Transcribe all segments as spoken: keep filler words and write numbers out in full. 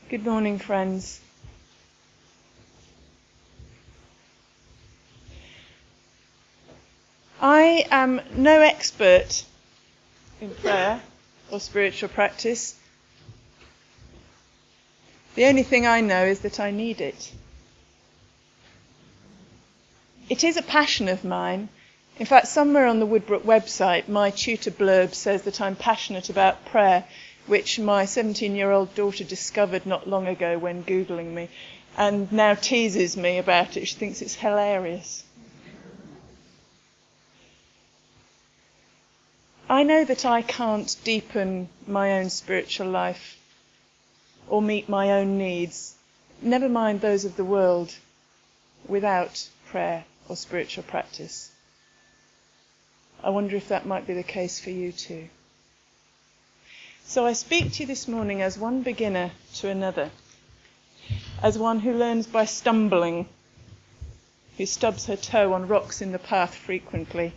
Good morning, friends. I am no expert in prayer or spiritual practice. The only thing I know is that I need it. It is a passion of mine. In fact, somewhere on the Woodbrook website, my tutor blurb says that I'm passionate about prayer, which my seventeen-year-old daughter discovered not long ago when Googling me, and now teases me about it. She thinks it's hilarious. I know that I can't deepen my own spiritual life or meet my own needs, never mind those of the world, without prayer or spiritual practice. I wonder if that might be the case for you too. So I speak to you this morning as one beginner to another, as one who learns by stumbling, who stubs her toe on rocks in the path frequently,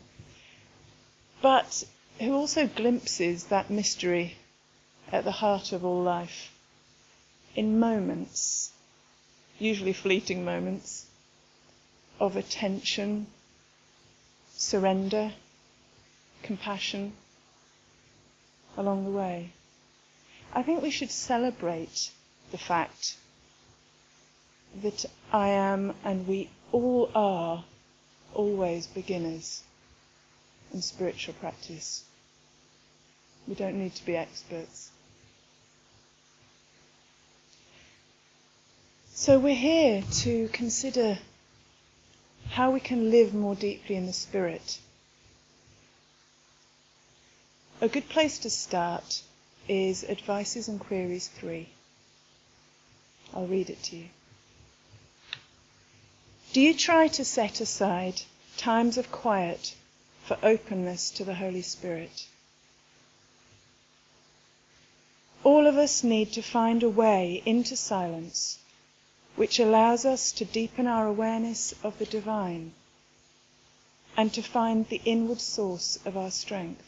but who also glimpses that mystery at the heart of all life, in moments, usually fleeting moments, of attention, surrender, compassion, along the way. I think we should celebrate the fact that I am, and we all are, always beginners in spiritual practice. We don't need to be experts. So we're here to consider how we can live more deeply in the Spirit. A good place to start is Advices and Queries three. I'll read it to you. Do you try to set aside times of quiet for openness to the Holy Spirit? All of us need to find a way into silence which allows us to deepen our awareness of the divine and to find the inward source of our strength.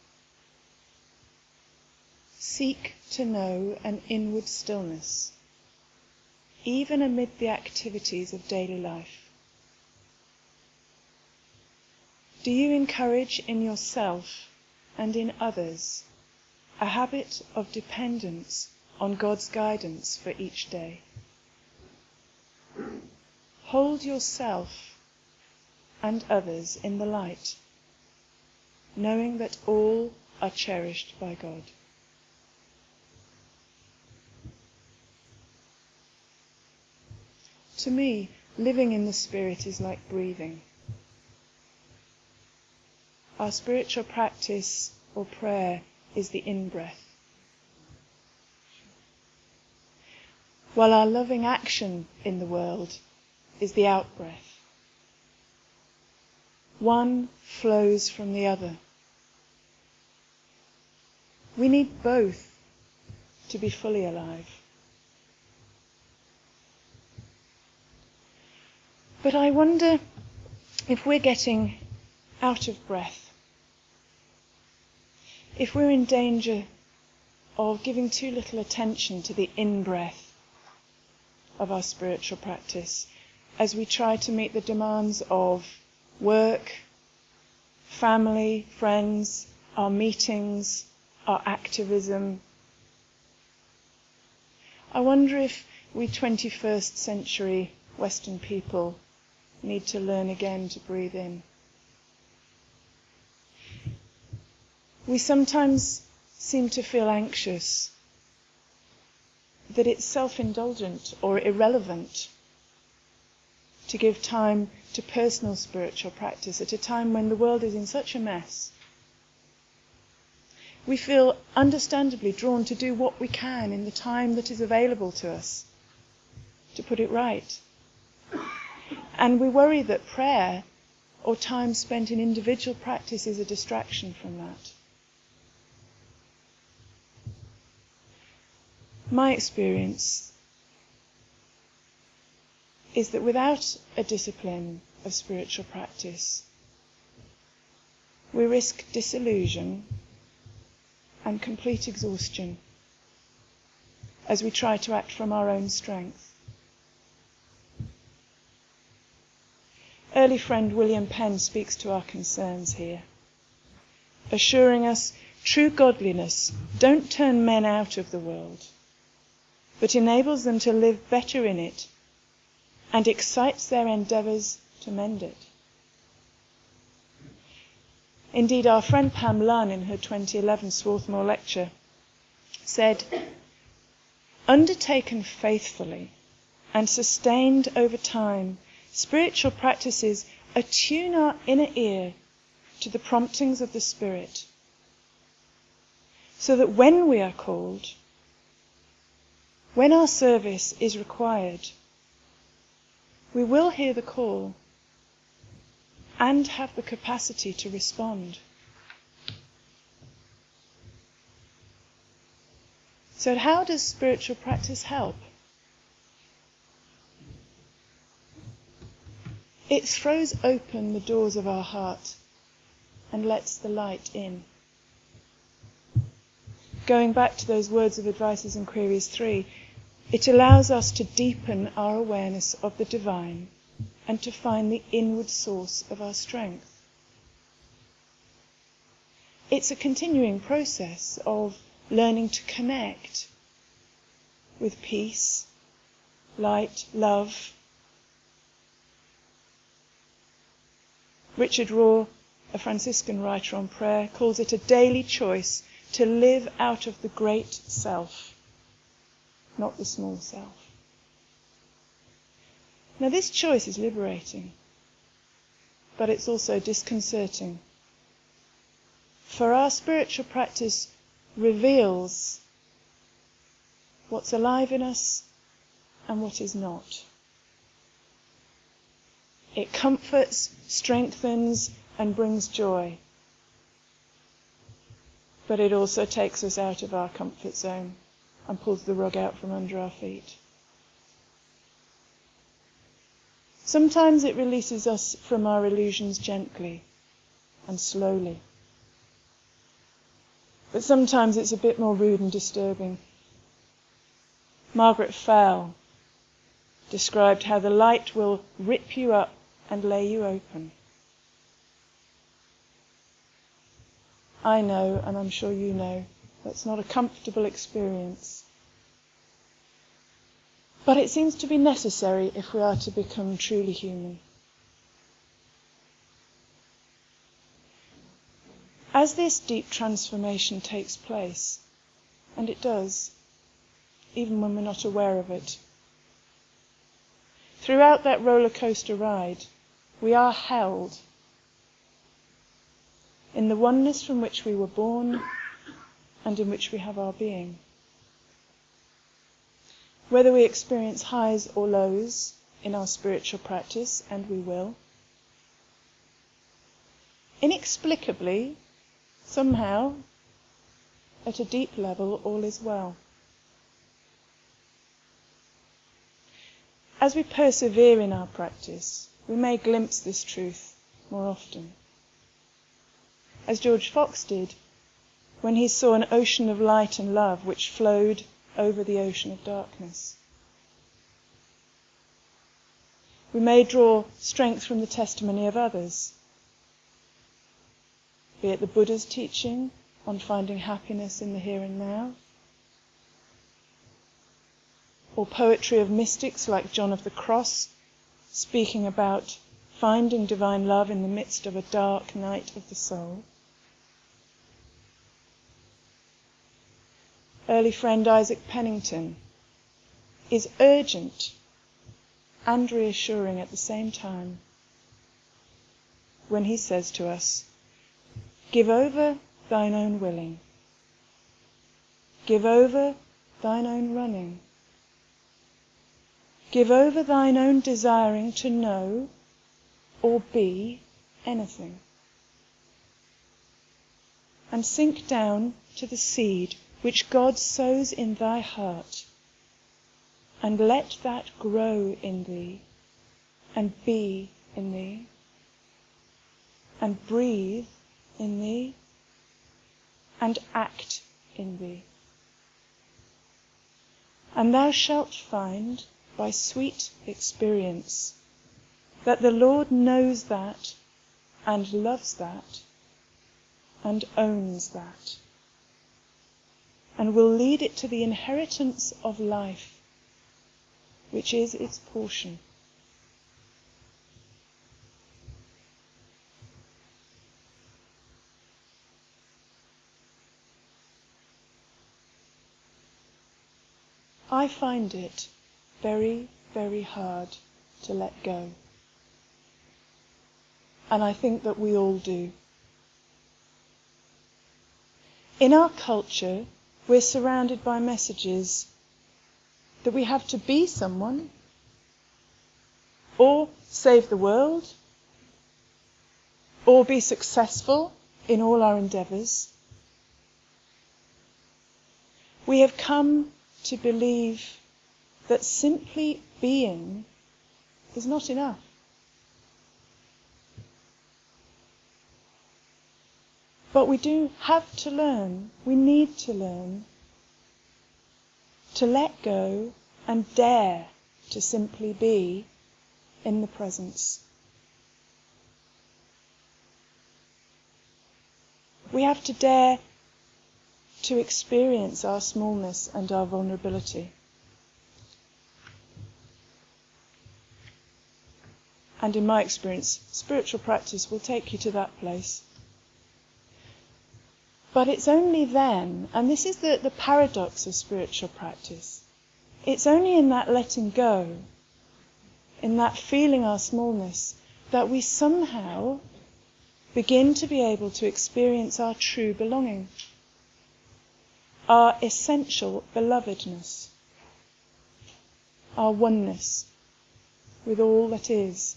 Seek to know an inward stillness, even amid the activities of daily life. Do you encourage in yourself and in others a habit of dependence on God's guidance for each day? Hold yourself and others in the light, knowing that all are cherished by God. To me, living in the Spirit is like breathing. Our spiritual practice or prayer is the in-breath, while our loving action in the world is the out-breath. One flows from the other. We need both to be fully alive. But I wonder if we're getting out of breath, if we're in danger of giving too little attention to the in-breath of our spiritual practice as we try to meet the demands of work, family, friends, our meetings, our activism. I wonder if we twenty-first century Western people need to learn again to breathe in. We sometimes seem to feel anxious that it's self-indulgent or irrelevant to give time to personal spiritual practice at a time when the world is in such a mess. We feel understandably drawn to do what we can in the time that is available to us to put it right. And we worry that prayer or time spent in individual practice is a distraction from that. My experience is that without a discipline of spiritual practice, we risk disillusion and complete exhaustion as we try to act from our own strength. Early friend William Penn speaks to our concerns here, assuring us true godliness don't turn men out of the world, but enables them to live better in it and excites their endeavours to mend it. Indeed, our friend Pam Lunn, in her twenty eleven Swarthmore lecture, said, "Undertaken faithfully and sustained over time, spiritual practices attune our inner ear to the promptings of the Spirit, so that when we are called, when our service is required, we will hear the call and have the capacity to respond." So how does spiritual practice help? It throws open the doors of our heart and lets the light in. Going back to those words of advices and queries three, it allows us to deepen our awareness of the divine and to find the inward source of our strength. It's a continuing process of learning to connect with peace, light, love. Richard Rohr, a Franciscan writer on prayer, calls it a daily choice to live out of the great self, not the small self. Now, this choice is liberating, but it's also disconcerting. For our spiritual practice reveals what's alive in us and what is not. It comforts, strengthens, and brings joy. But it also takes us out of our comfort zone and pulls the rug out from under our feet. Sometimes it releases us from our illusions gently and slowly. But sometimes it's a bit more rude and disturbing. Margaret Fowle described how the light will rip you up and lay you open. I know, and I'm sure you know, that's not a comfortable experience. But it seems to be necessary if we are to become truly human. As this deep transformation takes place, and it does, even when we're not aware of it, throughout that roller coaster ride, we are held in the oneness from which we were born and in which we have our being. Whether we experience highs or lows in our spiritual practice, and we will, inexplicably, somehow, at a deep level, all is well. As we persevere in our practice, we may glimpse this truth more often. As George Fox did when he saw an ocean of light and love which flowed over the ocean of darkness. We may draw strength from the testimony of others, be it the Buddha's teaching on finding happiness in the here and now, or poetry of mystics like John of the Cross, speaking about finding divine love in the midst of a dark night of the soul. Early friend Isaac Pennington is urgent and reassuring at the same time when he says to us, "Give over thine own willing. Give over thine own running. Give over thine own desiring to know or be anything. And sink down to the seed which God sows in thy heart, and let that grow in thee, and be in thee, and breathe in thee, and act in thee. And thou shalt find by sweet experience that the Lord knows that and loves that and owns that, and will lead it to the inheritance of life, which is its portion. I find it very, very hard to let go. And I think that we all do. In our culture, we're surrounded by messages that we have to be someone, or save the world, or be successful in all our endeavours. We have come to believe that simply being is not enough. But we do have to learn, we need to learn, to let go and dare to simply be in the presence. We have to dare to experience our smallness and our vulnerability. And in my experience, spiritual practice will take you to that place. But it's only then, and this is the, the paradox of spiritual practice, it's only in that letting go, in that feeling our smallness, that we somehow begin to be able to experience our true belonging, our essential belovedness, our oneness with all that is.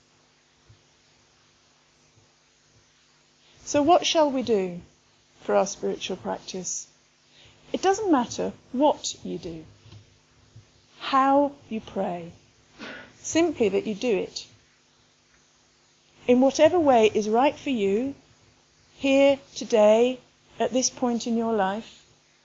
So what shall we do for our spiritual practice? It doesn't matter what you do, how you pray, simply that you do it. In whatever way is right for you, here, today, at this point in your life.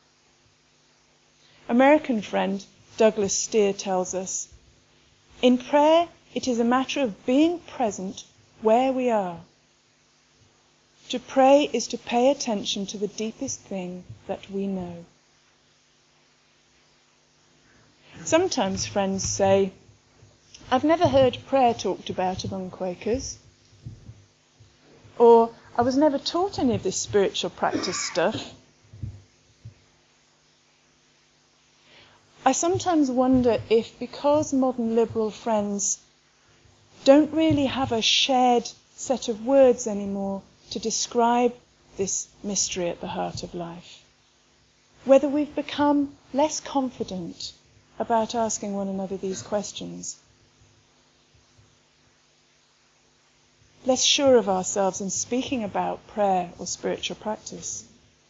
American friend Douglas Steer tells us, in prayer it is a matter of being present where we are. To pray is to pay attention to the deepest thing that we know. Sometimes friends say, I've never heard prayer talked about among Quakers. Or, I was never taught any of this spiritual practice stuff. I sometimes wonder if, because modern liberal friends don't really have a shared set of words anymore to describe this mystery at the heart of life, whether we've become less confident about asking one another these questions, less sure of ourselves in speaking about prayer or spiritual practice.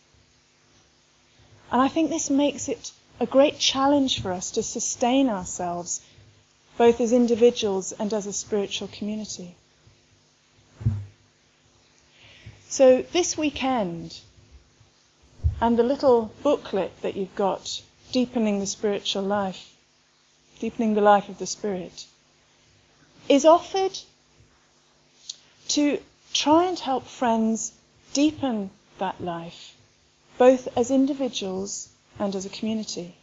And I think this makes it a great challenge for us to sustain ourselves, both as individuals and as a spiritual community. So this weekend, and the little booklet that you've got, Deepening the Spiritual Life, Deepening the Life of the Spirit, is offered to try and help friends deepen that life, both as individuals and as a community.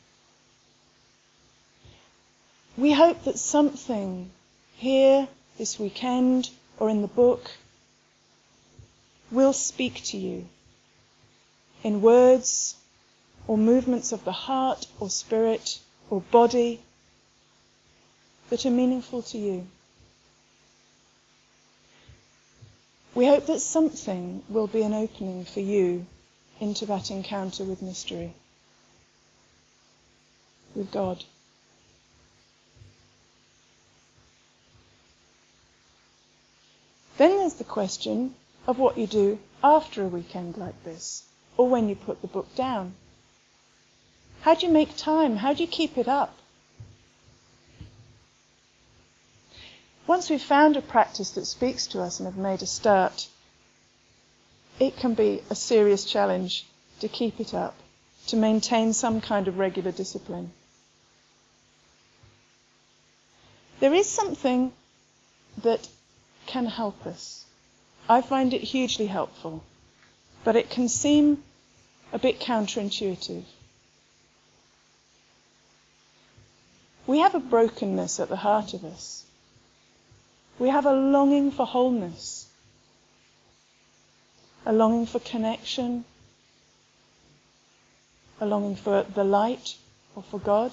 We hope that something here this weekend or in the book will speak to you in words or movements of the heart or spirit or body that are meaningful to you. We hope that something will be an opening for you into that encounter with mystery, with God. Then there's the question of what you do after a weekend like this, or when you put the book down. How do you make time? How do you keep it up? Once we've found a practice that speaks to us and have made a start, it can be a serious challenge to keep it up, to maintain some kind of regular discipline. There is something that can help us. I find it hugely helpful, but it can seem a bit counterintuitive. We have a brokenness at the heart of us. We have a longing for wholeness, a longing for connection, a longing for the light or for God.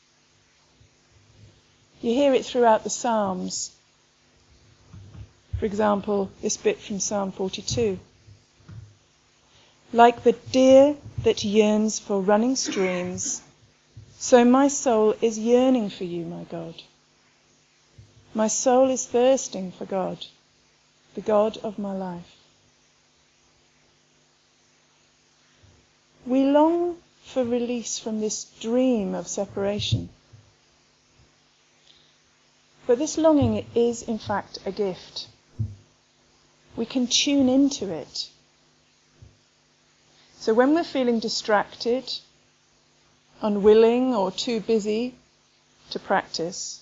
You hear it throughout the Psalms. For example, this bit from Psalm forty-two. Like the deer that yearns for running streams, so my soul is yearning for you, my God. My soul is thirsting for God, the God of my life. We long for release from this dream of separation. But this longing is, in fact, a gift. We can tune into it. So when we're feeling distracted, unwilling, or too busy to practice,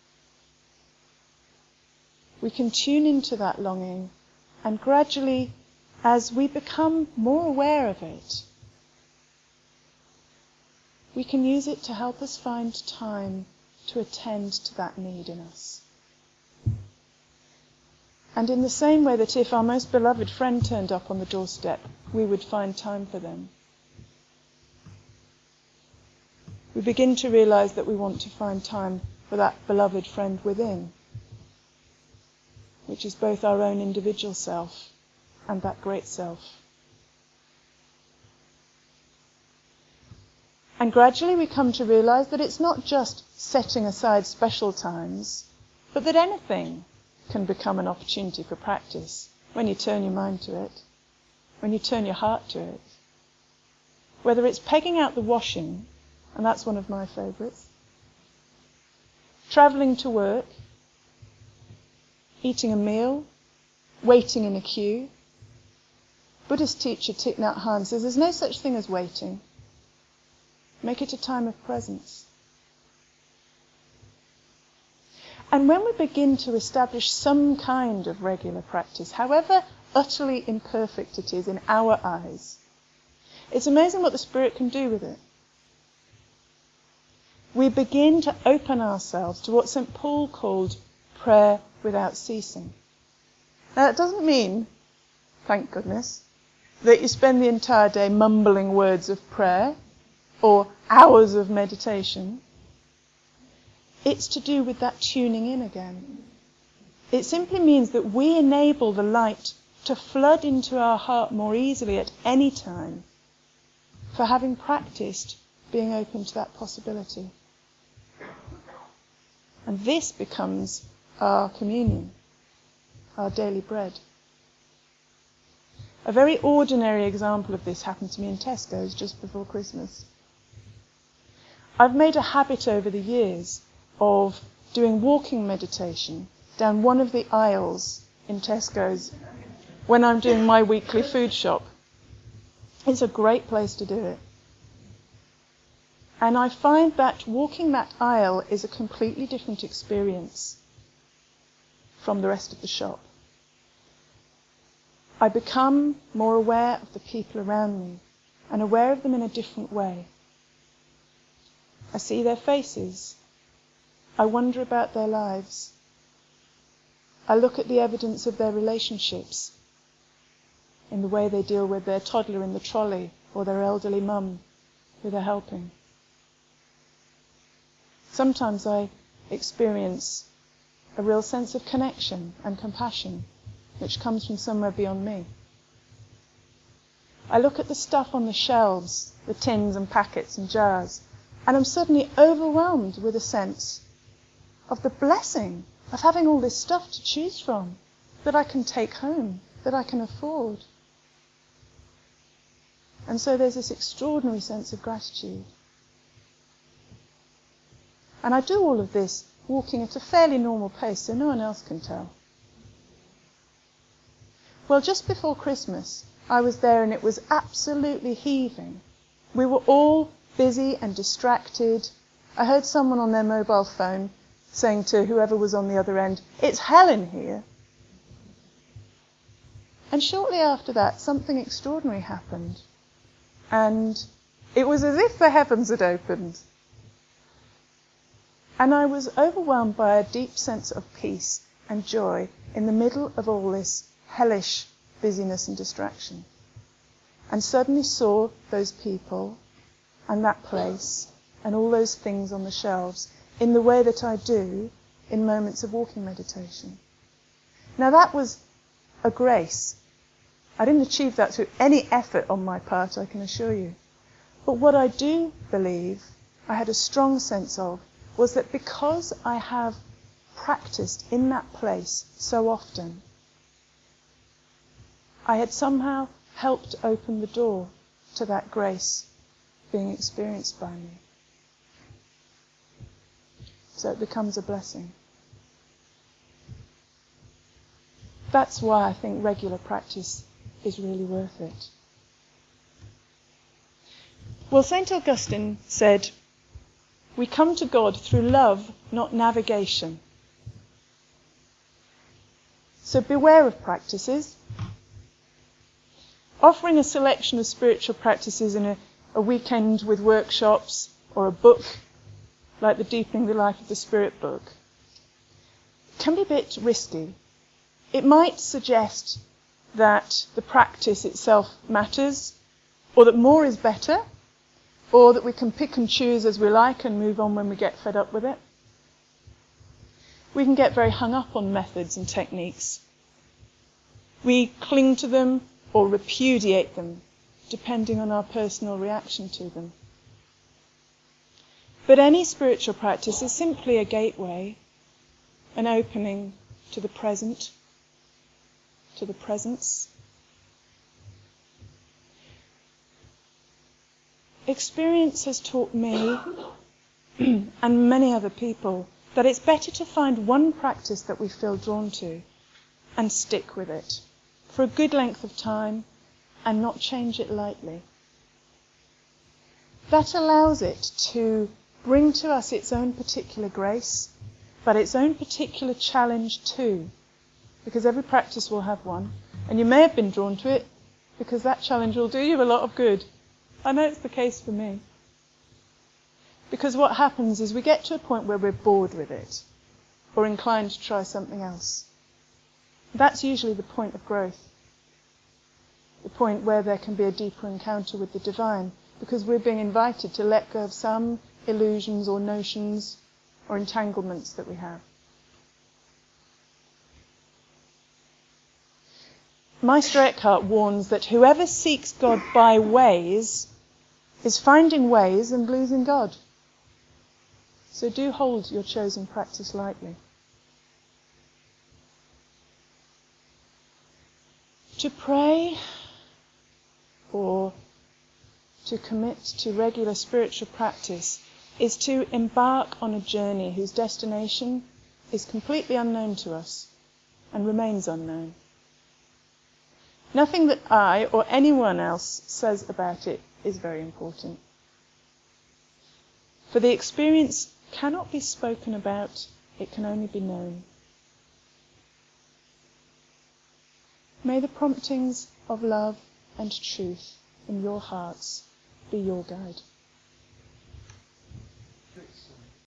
we can tune into that longing, and gradually, as we become more aware of it, we can use it to help us find time to attend to that need in us. And in the same way that if our most beloved friend turned up on the doorstep, we would find time for them. We begin to realize that we want to find time for that beloved friend within, which is both our own individual self and that great self. And gradually we come to realize that it's not just setting aside special times, but that anything can become an opportunity for practice when you turn your mind to it, when you turn your heart to it. Whether it's pegging out the washing, and that's one of my favourites, travelling to work, eating a meal, waiting in a queue. Buddhist teacher Thich Nhat Hanh says there's no such thing as waiting. Make it a time of presence. And when we begin to establish some kind of regular practice, however utterly imperfect it is in our eyes, it's amazing what the Spirit can do with it. We begin to open ourselves to what Saint Paul called prayer without ceasing. Now, that doesn't mean, thank goodness, that you spend the entire day mumbling words of prayer or hours of meditation. It's to do with that tuning in again. It simply means that we enable the light to flood into our heart more easily at any time for having practiced being open to that possibility. And this becomes our communion, our daily bread. A very ordinary example of this happened to me in Tesco's just before Christmas. I've made a habit over the years of doing walking meditation down one of the aisles in Tesco's when I'm doing my weekly food shop. It's a great place to do it. And I find that walking that aisle is a completely different experience from the rest of the shop. I become more aware of the people around me and aware of them in a different way. I see their faces. I wonder about their lives. I look at the evidence of their relationships in the way they deal with their toddler in the trolley or their elderly mum who they're helping. Sometimes I experience a real sense of connection and compassion which comes from somewhere beyond me. I look at the stuff on the shelves, the tins and packets and jars, and I'm suddenly overwhelmed with a sense of the blessing of having all this stuff to choose from, that I can take home, that I can afford. And so there's this extraordinary sense of gratitude. And I do all of this walking at a fairly normal pace so no one else can tell. Well, just before Christmas, I was there and it was absolutely heaving. We were all busy and distracted. I heard someone on their mobile phone saying to whoever was on the other end, "It's hell in here." And shortly after that, something extraordinary happened. And it was as if the heavens had opened. And I was overwhelmed by a deep sense of peace and joy in the middle of all this hellish busyness and distraction. And suddenly saw those people and that place and all those things on the shelves in the way that I do in moments of walking meditation. Now that was a grace. I didn't achieve that through any effort on my part, I can assure you. But what I do believe, I had a strong sense of, was that because I have practiced in that place so often, I had somehow helped open the door to that grace being experienced by me. So it becomes a blessing. That's why I think regular practice is really worth it. Well, Saint Augustine said, "We come to God through love, not navigation." So beware of practices. Offering a selection of spiritual practices in a, a weekend with workshops or a book like the Deepening the Life of the Spirit book can be a bit risky. It might suggest that the practice itself matters, or that more is better, or that we can pick and choose as we like and move on when we get fed up with it. We can get very hung up on methods and techniques. We cling to them or repudiate them, depending on our personal reaction to them. But any spiritual practice is simply a gateway, an opening to the present, to the presence. Experience has taught me and many other people that it's better to find one practice that we feel drawn to and stick with it for a good length of time and not change it lightly. That allows it to bring to us its own particular grace, but its own particular challenge too, because every practice will have one, and you may have been drawn to it because that challenge will do you a lot of good. I know it's the case for me. Because what happens is we get to a point where we're bored with it or inclined to try something else. That's usually the point of growth, the point where there can be a deeper encounter with the divine, because we're being invited to let go of some illusions or notions or entanglements that we have. Meister Eckhart warns that whoever seeks God by ways is finding ways and losing God. So do hold your chosen practice lightly. To pray or to commit to regular spiritual practice is to embark on a journey whose destination is completely unknown to us and remains unknown. Nothing that I or anyone else says about it is very important. For the experience cannot be spoken about, it can only be known. May the promptings of love and truth in your hearts be your guide.